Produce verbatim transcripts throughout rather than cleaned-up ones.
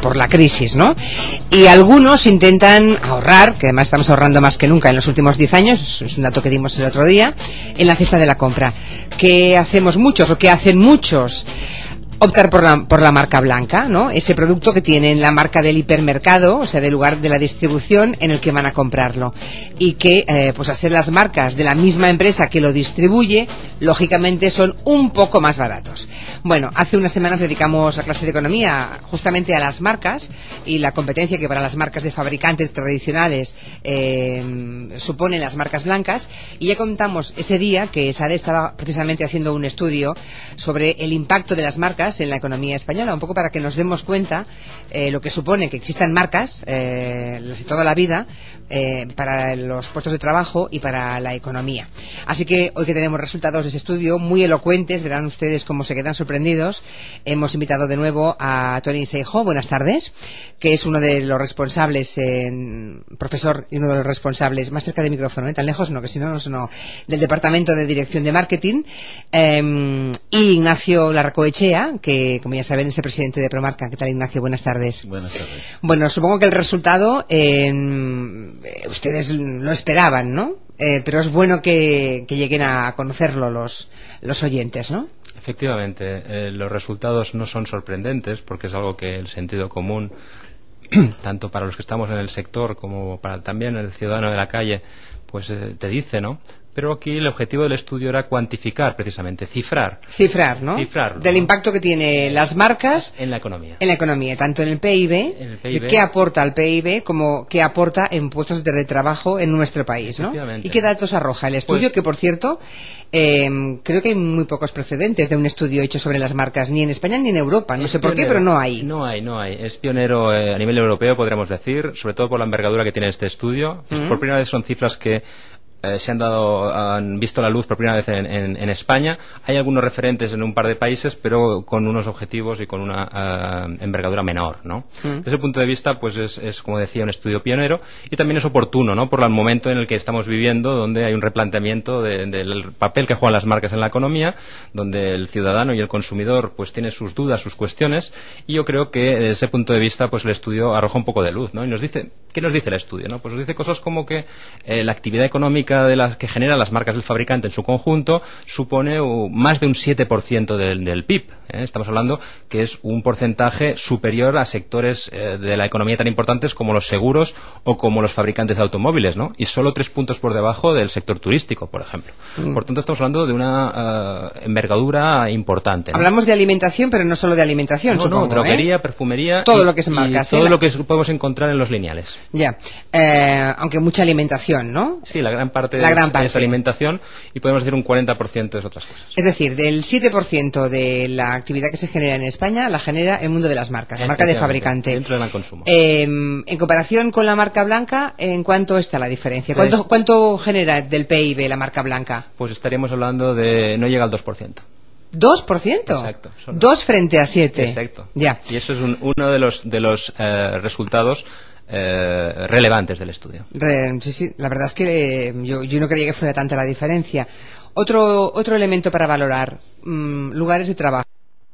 por la crisis, ¿no? Y algunos intentan ahorrar, que además estamos ahorrando más que nunca en los últimos diez años, es un dato que dimos el otro día, en la cesta de la compra. ¿Qué hacemos muchos o qué hacen muchos? Optar por la, por la marca blanca, ¿no? Ese producto que tiene la marca del hipermercado, o sea, del lugar de la distribución en el que van a comprarlo. Y que, eh, pues, a ser las marcas de la misma empresa que lo distribuye, lógicamente son un poco más baratos. Bueno, hace unas semanas dedicamos la clase de economía justamente a las marcas y la competencia que para las marcas de fabricantes tradicionales eh, suponen las marcas blancas. Y ya contamos ese día que SADE estaba precisamente haciendo un estudio sobre el impacto de las marcas en la economía española, un poco para que nos demos cuenta eh, lo que supone que existan marcas eh, las de toda la vida eh, para los puestos de trabajo y para la economía. Así que hoy que tenemos resultados de ese estudio muy elocuentes, verán ustedes cómo se quedan sorprendidos. Hemos invitado de nuevo a Toni Seijo, buenas tardes, que es uno de los responsables, eh, profesor y uno de los responsables, más cerca del micrófono, ¿eh? Tan lejos no, que si no, no, no, del Departamento de Dirección de Marketing, eh, y Ignacio Larracoechea, que, como ya saben, es el presidente de Promarca. ¿Qué tal, Ignacio? Buenas tardes. Buenas tardes. Bueno, supongo que el resultado eh, ustedes lo esperaban, ¿no? Eh, pero es bueno que, que lleguen a conocerlo los, los oyentes, ¿no? Efectivamente, eh, los resultados no son sorprendentes porque es algo que el sentido común, tanto para los que estamos en el sector como para también el ciudadano de la calle, pues eh, te dice, ¿no? Pero aquí el objetivo del estudio era cuantificar, precisamente, cifrar. Cifrar, ¿no? Cifrar, Del ¿no? impacto que tienen las marcas en la economía. En la economía, tanto en el P I B, en el P I B, qué aporta al P I B, como qué aporta en puestos de trabajo en nuestro país, ¿no? ¿Y qué datos arroja el estudio? Pues, que, por cierto, eh, creo que hay muy pocos precedentes de un estudio hecho sobre las marcas, ni en España ni en Europa. No sé por qué, pero no hay. No hay, no hay. Es pionero eh, a nivel europeo, podríamos decir, sobre todo por la envergadura que tiene este estudio. Pues, mm-hmm. Por primera vez son cifras que Eh, se han dado, han visto la luz por primera vez en, en, en España. Hay algunos referentes en un par de países, pero con unos objetivos y con una uh, envergadura menor, ¿no? Mm. Desde ese punto de vista, pues es, es, como decía, un estudio pionero y también es oportuno, ¿no? Por el momento en el que estamos viviendo, donde hay un replanteamiento de, del papel que juegan las marcas en la economía, donde el ciudadano y el consumidor, pues tiene sus dudas, sus cuestiones, y yo creo que desde ese punto de vista, pues el estudio arroja un poco de luz, ¿no? Y nos dice, ¿qué nos dice el estudio, no? Pues nos dice cosas como que eh, la actividad económica de las que generan las marcas del fabricante en su conjunto supone uh, más de un siete por ciento del, del P I B. ¿eh? Estamos hablando que es un porcentaje superior a sectores eh, de la economía tan importantes como los seguros o como los fabricantes de automóviles, ¿no? Y solo tres puntos por debajo del sector turístico, por ejemplo. Mm. Por tanto, estamos hablando de una uh, envergadura importante, ¿no? Hablamos de alimentación, pero no solo de alimentación, no, supongo, no, droguería, ¿eh? perfumería, todo y, lo que es marcas, todo ¿eh? lo que podemos encontrar en los lineales. Ya, eh, aunque mucha alimentación, ¿no? Sí, la gran parte la gran es, parte. es alimentación y podemos decir un cuarenta por ciento es otras cosas. Es decir, del siete por ciento de la actividad que se genera en España la genera el mundo de las marcas, la marca de fabricante. Dentro del gran consumo. Eh, en comparación con la marca blanca, ¿en cuánto está la diferencia? ¿Cuánto, cuánto genera del P I B la marca blanca? Pues estaríamos hablando de no llega al dos por ciento. ¿dos por ciento? Exacto. Son... Dos frente a siete. Exacto. Ya. Y eso es un, uno de los, de los eh, resultados eh, relevantes del estudio. Re, sí, sí. La verdad es que eh, yo, yo no creía que fuera tanta la diferencia. Otro, otro elemento para valorar, mmm, lugares de trabajo.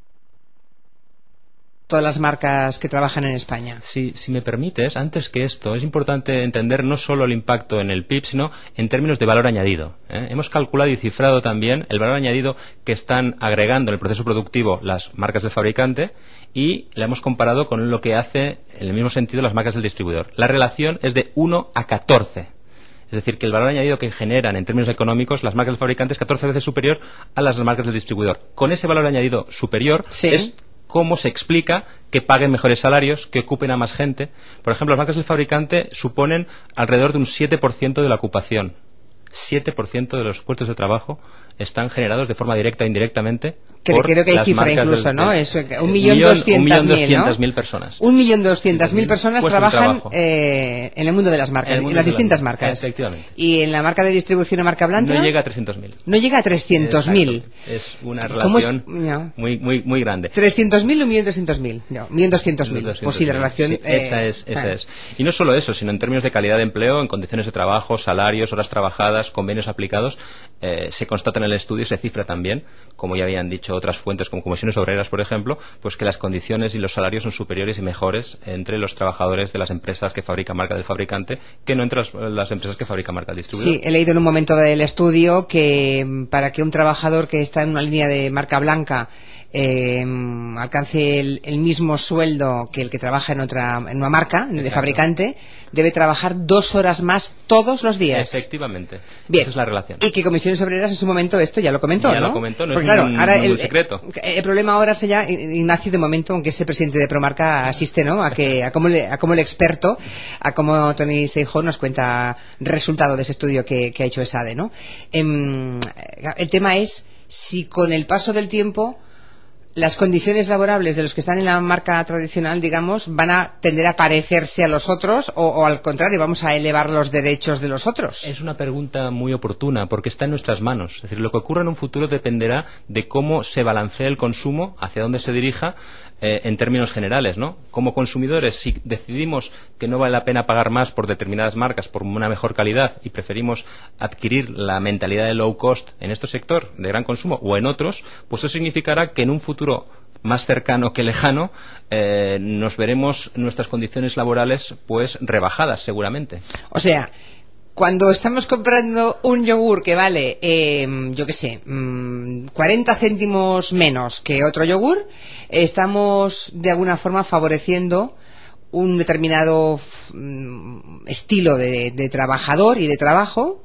Todas las marcas que trabajan en España. Sí, si me permites, antes que esto, es importante entender no solo el impacto en el P I B, sino en términos de valor añadido. ¿eh? Hemos calculado y cifrado también el valor añadido que están agregando en el proceso productivo las marcas del fabricante y la hemos comparado con lo que hace, en el mismo sentido, las marcas del distribuidor. La relación es de uno a catorce. Es decir, que el valor añadido que generan en términos económicos las marcas del fabricante es catorce veces superior a las marcas del distribuidor. Con ese valor añadido superior ¿sí? es cómo se explica que paguen mejores salarios, que ocupen a más gente. Por ejemplo, las marcas del fabricante suponen alrededor de un siete por ciento de la ocupación. siete por ciento de los puestos de trabajo están generados de forma directa e indirectamente. Creo, creo que hay cifra incluso, del, ¿no? Eso, un millón doscientas mil personas. Un millón doscientas mil personas pues trabajan eh, en el mundo de las marcas, en, en las distintas marcas. Efectivamente. Y en la marca de distribución o marca blanca. No llega a trescientos mil. No llega a trescientos mil. Es una relación es? No. muy, muy, muy grande. trescientos mil o un millón doscientos mil. No, un millón doscientos mil. Pues sí, la relación. Sí, eh, esa es, esa ah. es. Y no solo eso, sino en términos de calidad de empleo, en condiciones de trabajo, salarios, horas trabajadas, convenios aplicados, eh, se constata en el estudio y se cifra también, como ya habían dicho otras fuentes como comisiones obreras, por ejemplo, pues que las condiciones y los salarios son superiores y mejores entre los trabajadores de las empresas que fabrican marca del fabricante que no entre las, las empresas que fabrican marca del distribuidor. Sí, he leído en un momento del estudio que para que un trabajador que está en una línea de marca blanca eh, alcance el, el mismo sueldo que el que trabaja en otra en una marca de Exacto. fabricante, debe trabajar dos horas más todos los días. Efectivamente. Bien. Esa es la relación. Y que Comisiones Obreras en su momento esto ya lo comentó, ya ¿no? lo comentó, no Porque, es claro, un, ahora un el, secreto. El problema ahora es ya Ignacio, de momento, aunque es el presidente de Promarca, asiste, ¿no? A que a cómo le, a cómo el experto, a cómo Tony Seijo nos cuenta el resultado de ese estudio que, que ha hecho ESADE, ¿no? Eh, el tema es si con el paso del tiempo las condiciones laborables de los que están en la marca tradicional, digamos, van a tender a parecerse a los otros o, o al contrario, vamos a elevar los derechos de los otros. Es una pregunta muy oportuna porque está en nuestras manos. Es decir, lo que ocurra en un futuro dependerá de cómo se balancee el consumo, hacia dónde se dirija, eh, en términos generales, ¿no? Como consumidores, si decidimos que no vale la pena pagar más por determinadas marcas, por una mejor calidad y preferimos adquirir la mentalidad de low cost en este sector de gran consumo o en otros, pues eso significará que en un futuro más cercano que lejano eh, nos veremos nuestras condiciones laborales pues rebajadas seguramente. O sea, cuando estamos comprando un yogur que vale, eh, yo qué sé, mmm, cuarenta céntimos menos que otro yogur, eh, estamos de alguna forma favoreciendo un determinado mm, estilo de, de trabajador y de trabajo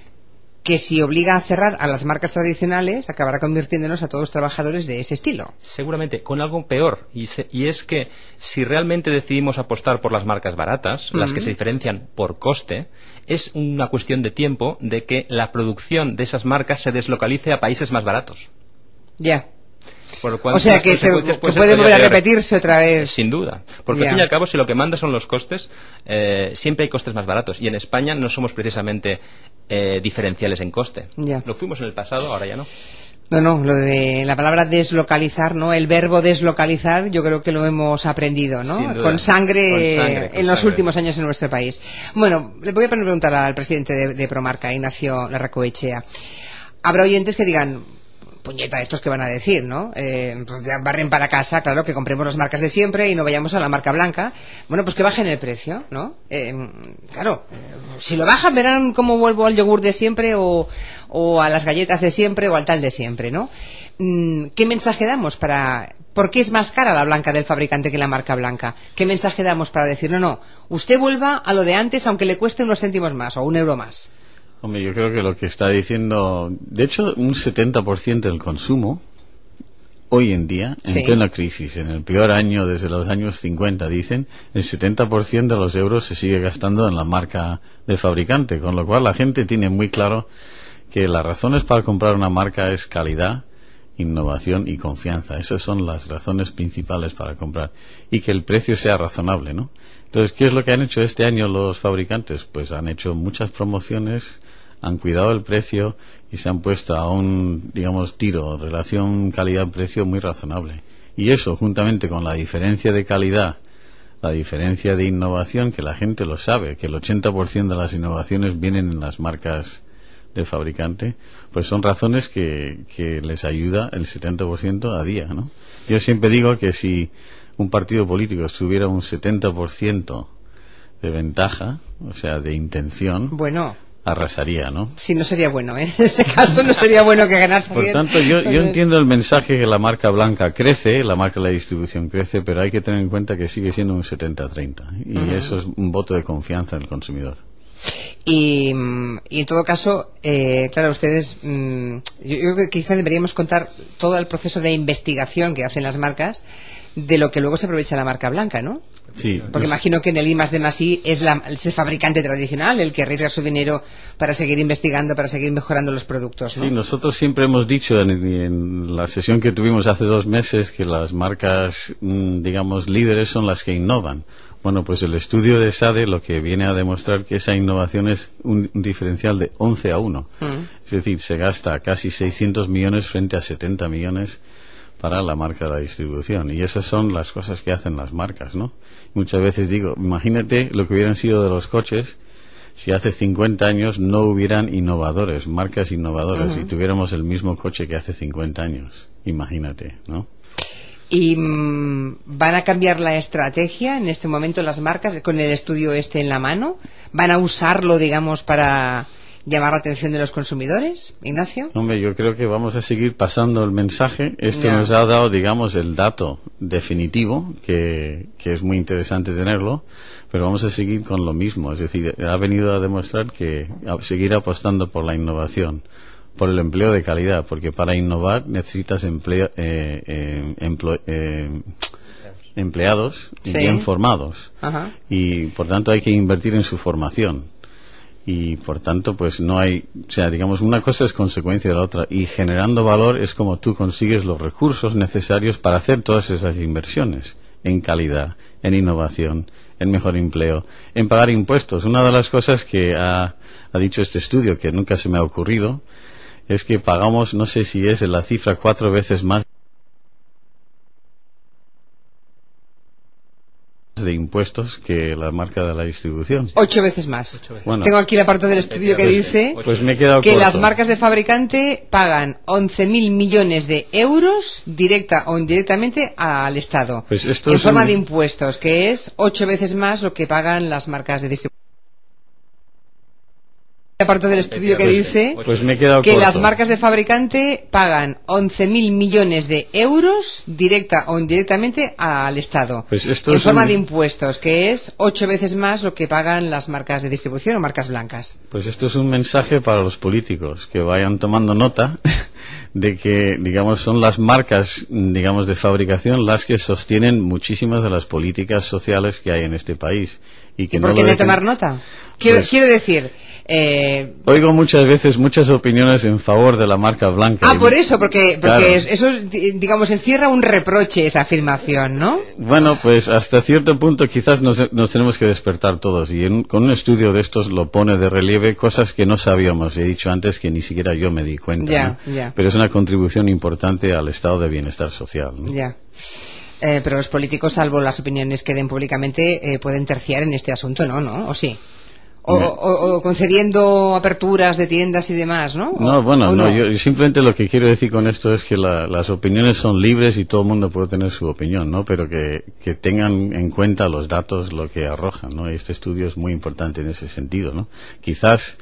que si obliga a cerrar a las marcas tradicionales acabará convirtiéndonos a todos trabajadores de ese estilo. Seguramente, con algo peor, y, se, y es que si realmente decidimos apostar por las marcas baratas, uh-huh. las que se diferencian por coste, es una cuestión de tiempo de que la producción de esas marcas se deslocalice a países más baratos. Ya. Por lo cual, o sea que, se, que puede volver a repetirse otra vez. Sin duda. Porque yeah. al fin y al cabo, si lo que manda son los costes, eh, siempre hay costes más baratos. Y en España no somos precisamente eh, diferenciales en coste. Yeah. Lo fuimos en el pasado, ahora ya no. No, no, lo de la palabra deslocalizar, ¿no? El verbo deslocalizar, yo creo que lo hemos aprendido, ¿no? Con sangre, con sangre con en los sangre. últimos años en nuestro país. Bueno, le voy a preguntar al presidente de, de Promarca, Ignacio Larracoechea. Habrá oyentes que digan, puñeta, estos que van a decir, ¿no? Eh, pues barren para casa, claro, que compremos las marcas de siempre y no vayamos a la marca blanca. Bueno, pues que bajen el precio, ¿no? Eh, claro, si lo bajan verán cómo vuelvo al yogur de siempre o, o a las galletas de siempre o al tal de siempre, ¿no? ¿Qué mensaje damos para... ¿Por qué es más cara la blanca del fabricante que la marca blanca? ¿Qué mensaje damos para decir, no, no, usted vuelva a lo de antes aunque le cueste unos céntimos más o un euro más? Hombre, yo creo que lo que está diciendo, de hecho, un setenta por ciento del consumo hoy en día, en sí. plena crisis, en el peor año desde los años cincuenta, dicen, el setenta por ciento de los euros se sigue gastando en la marca del fabricante, con lo cual la gente tiene muy claro que las razones para comprar una marca es calidad, innovación y confianza. Esas son las razones principales para comprar. Y que el precio sea razonable, ¿no? Entonces, ¿qué es lo que han hecho este año los fabricantes? Pues han hecho muchas promociones, han cuidado el precio y se han puesto a un, digamos, tiro, relación calidad-precio muy razonable. Y eso, juntamente con la diferencia de calidad, la diferencia de innovación, que la gente lo sabe, que el ochenta por ciento de las innovaciones vienen en las marcas del fabricante, pues son razones que, que les ayuda el setenta por ciento a día, ¿no? Yo siempre digo que si un partido político estuviera un setenta por ciento de ventaja, o sea, de intención, bueno, arrasaría, ¿no? Sí, no sería bueno, ¿eh? En ese caso no sería bueno que ganase. Por tanto, yo, yo entiendo el mensaje que la marca blanca crece, la marca de la distribución crece, pero hay que tener en cuenta que sigue siendo un setenta treinta, y uh-huh. eso es un voto de confianza en el consumidor. Y, y en todo caso, eh, claro, ustedes, mmm, yo, yo creo que quizá deberíamos contar todo el proceso de investigación que hacen las marcas de lo que luego se aprovecha la marca blanca, ¿no? Sí. Porque imagino que en el I más D más I es, la, es el fabricante tradicional el que arriesga su dinero para seguir investigando, para seguir mejorando los productos, ¿no? Sí, nosotros siempre hemos dicho en, en la sesión que tuvimos hace dos meses que las marcas, digamos, líderes son las que innovan. Bueno, pues el estudio de ESADE lo que viene a demostrar que esa innovación es un, un diferencial de once a uno. Mm. Es decir, se gasta casi seiscientos millones frente a setenta millones para la marca de la distribución. Y esas son las cosas que hacen las marcas, ¿no? Muchas veces digo, imagínate lo que hubieran sido de los coches si hace cincuenta años no hubieran innovadores, marcas innovadoras, uh-huh. y tuviéramos el mismo coche que hace cincuenta años. Imagínate, ¿no? ¿Y mmm, van a cambiar la estrategia en este momento las marcas con el estudio este en la mano? ¿Van a usarlo, digamos, para llamar la atención de los consumidores, Ignacio? Hombre, yo creo que vamos a seguir pasando el mensaje. Esto yeah. nos ha dado, digamos, el dato definitivo, que, que es muy interesante tenerlo, pero vamos a seguir con lo mismo. Es decir, ha venido a demostrar que a seguir apostando por la innovación, por el empleo de calidad, porque para innovar necesitas empleo, eh, eh, empleo, eh, empleados sí. bien formados. Ajá. Y por tanto hay que invertir en su formación. Y por tanto pues no hay, o sea, digamos, una cosa es consecuencia de la otra, y generando valor es como tú consigues los recursos necesarios para hacer todas esas inversiones en calidad, en innovación, en mejor empleo, en pagar impuestos. Una de las cosas que ha, ha dicho este estudio, que nunca se me ha ocurrido, es que pagamos, no sé si es la cifra, cuatro veces más de impuestos que la marca de la distribución. Ocho veces más. Ocho veces. Bueno, tengo aquí la parte del estudio que dice pues me he quedado que corto. Las marcas de fabricante pagan once mil millones de euros directa o indirectamente al Estado, pues esto en es forma un... de impuestos, que es ocho veces más lo que pagan las marcas de distribución. La parte del estudio que dice pues me he quedado que corto. Las marcas de fabricante pagan once mil millones de euros directa o indirectamente al Estado, pues esto en es forma un... de impuestos, que es ocho veces más lo que pagan las marcas de distribución o marcas blancas. Pues esto es un mensaje para los políticos, que vayan tomando nota de que, digamos, son las marcas, digamos, de fabricación las que sostienen muchísimas de las políticas sociales que hay en este país. ¿Y, que ¿Y por no qué lo de dejen... tomar nota? Quiero, pues... quiero decir... Eh... Oigo muchas veces muchas opiniones en favor de la marca blanca. Ah, por eso, porque, porque claro. eso, digamos, encierra un reproche esa afirmación, ¿no? Bueno, pues hasta cierto punto quizás nos, nos tenemos que despertar todos, y en, con un estudio de estos lo pone de relieve cosas que no sabíamos. He dicho antes que ni siquiera yo me di cuenta, ya, ¿no? ya. Pero es una contribución importante al estado de bienestar social, ¿no? Ya. Eh, pero los políticos, salvo las opiniones que den públicamente, eh, pueden terciar en este asunto, ¿no? ¿No? ¿O sí? O, o, o concediendo aperturas de tiendas y demás, ¿no? No, bueno, no, no, yo simplemente lo que quiero decir con esto es que la, las opiniones son libres y todo el mundo puede tener su opinión, ¿no? Pero que, que tengan en cuenta los datos, lo que arrojan, ¿no? Y este estudio es muy importante en ese sentido, ¿no? Quizás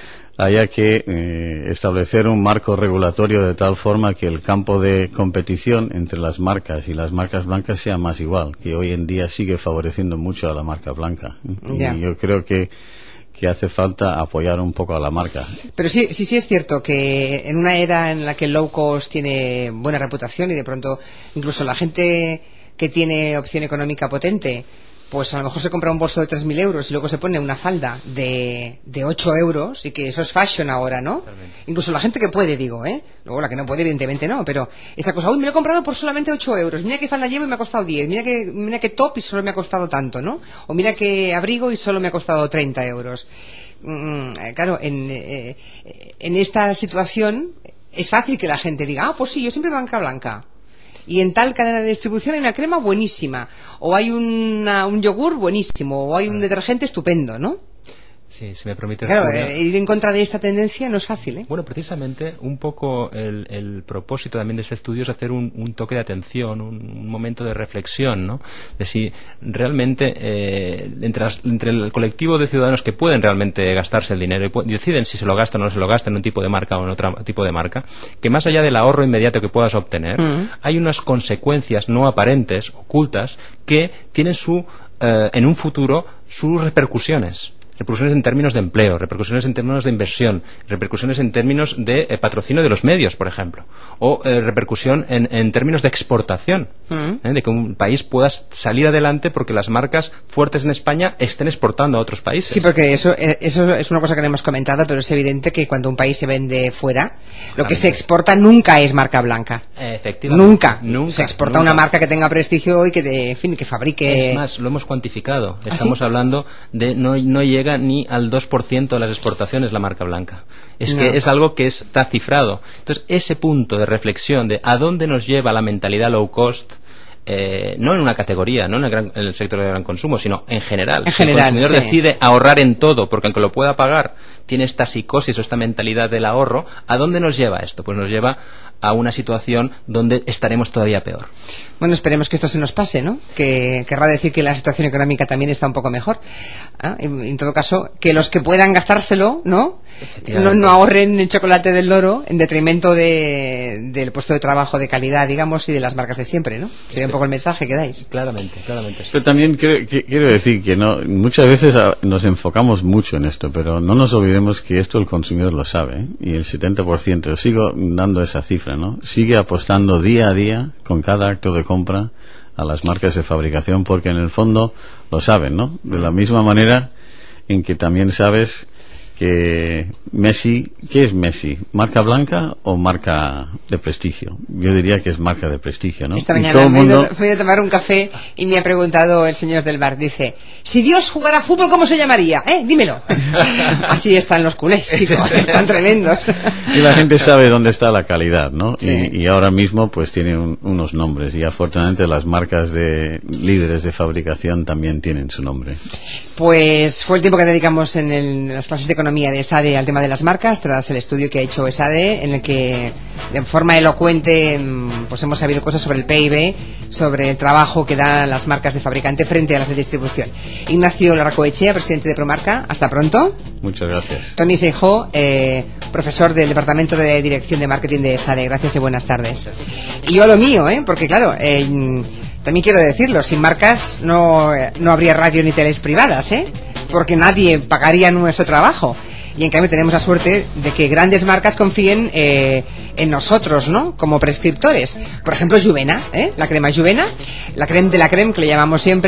haya que eh, establecer un marco regulatorio de tal forma que el campo de competición entre las marcas y las marcas blancas sea más igual, que hoy en día sigue favoreciendo mucho a la marca blanca. Y yeah. yo creo que que hace falta apoyar un poco a la marca. Pero sí, sí, sí es cierto que en una era en la que el low cost tiene buena reputación y de pronto incluso la gente que tiene opción económica potente, pues a lo mejor se compra un bolso de tres mil euros y luego se pone una falda de, de ocho euros, y que eso es fashion ahora, ¿no? Totalmente. Incluso la gente que puede, digo, ¿eh? Luego la que no puede, evidentemente no, pero esa cosa, uy, me lo he comprado por solamente ocho euros, mira qué falda llevo y me ha costado diez, mira qué, mira qué top y solo me ha costado tanto, ¿no? O mira qué abrigo y solo me ha costado treinta euros. Mm, claro, en, eh, en esta situación es fácil que la gente diga, ah, pues sí, yo siempre banca blanca. Y en tal cadena de distribución hay una crema buenísima, o hay una, un yogur buenísimo, o hay un detergente estupendo, ¿no? Sí, si me permite. Claro, eh, ir en contra de esta tendencia no es fácil, ¿eh? Bueno, precisamente, un poco el, el propósito también de este estudio es hacer un, un toque de atención, un, un momento de reflexión, ¿no? De si realmente eh, entre, las, entre el colectivo de ciudadanos que pueden realmente gastarse el dinero y, y deciden si se lo gastan o no se lo gastan en un tipo de marca o en otro tipo de marca, que más allá del ahorro inmediato que puedas obtener, mm. hay unas consecuencias no aparentes, ocultas, que tienen su eh, en un futuro sus repercusiones. Repercusiones en términos de empleo, repercusiones en términos de inversión, repercusiones en términos de eh, patrocinio de los medios, por ejemplo, o eh, repercusión en, en términos de exportación, uh-huh. ¿eh? de que un país pueda salir adelante porque las marcas fuertes en España estén exportando a otros países. Sí, porque eso, eso es una cosa que no hemos comentado, pero es evidente que cuando un país se vende fuera, lo que se exporta nunca es marca blanca. Efectivamente. Nunca. nunca se exporta nunca. una marca que tenga prestigio y que, de, en fin, que fabrique. Es más, lo hemos cuantificado. ¿Ah, Estamos sí? hablando de no, no llega ni al dos por ciento de las exportaciones la marca blanca. Es no. que es algo que está cifrado. Entonces, ese punto de reflexión de a dónde nos lleva la mentalidad low cost eh, no en una categoría, no en el, gran, en el sector de gran consumo, sino en general. En si general, el consumidor sí. decide ahorrar en todo, porque aunque lo pueda pagar, tiene esta psicosis o esta mentalidad del ahorro, ¿a dónde nos lleva esto? Pues nos lleva a una situación donde estaremos todavía peor. Bueno, esperemos que esto se nos pase, ¿no? Que querrá decir que la situación económica también está un poco mejor. ¿Ah? En, en todo caso, que los que puedan gastárselo, ¿no? No, no ahorren el chocolate del loro en detrimento de, del puesto de trabajo de calidad, digamos, y de las marcas de siempre, ¿no? Sería un poco el mensaje que dais. Claramente, claramente. Sí. Pero también quiero, quiero decir que no, muchas veces nos enfocamos mucho en esto, pero no nos olvidemos que esto el consumidor lo sabe, ¿eh? Y el setenta por ciento, sigo dando esa cifra, ¿no? Sigue apostando día a día con cada acto de compra a las marcas de fabricación, porque en el fondo lo saben, ¿no? De la misma manera en que también sabes que Messi, ¿qué es Messi? ¿Marca blanca o marca de prestigio? Yo diría que es marca de prestigio, ¿no? Esta mañana me he ido a tomar un café y me ha preguntado el señor del bar, dice, si Dios jugara fútbol, ¿cómo se llamaría? ¿Eh? Dímelo. Así están los culés, chicos, están tremendos. Y la gente sabe dónde está la calidad, ¿no? Sí. Y, y ahora mismo pues tiene un, unos nombres, y afortunadamente las marcas de líderes de fabricación también tienen su nombre. Pues fue el tiempo que dedicamos en, el, en las clases de economía de ESADE al tema de las marcas, tras el estudio que ha hecho ESADE, en el que de forma elocuente pues hemos sabido cosas sobre el P I B, sobre el trabajo que dan las marcas de fabricante frente a las de distribución. Ignacio Larracoechea, presidente de Promarca, hasta pronto. Muchas gracias. Tony Seijó, eh, profesor del Departamento de Dirección de Marketing de ESADE, gracias y buenas tardes. Y yo a lo mío, ¿eh? Porque claro, eh, también quiero decirlo, sin marcas no, no habría radio ni teles privadas, ¿eh? Porque nadie pagaría nuestro trabajo. Y en cambio tenemos la suerte de que grandes marcas confíen eh, en nosotros, ¿no? Como prescriptores. Por ejemplo, Juvena, ¿eh? La crema Juvena, la creme de la creme que le llamamos siempre.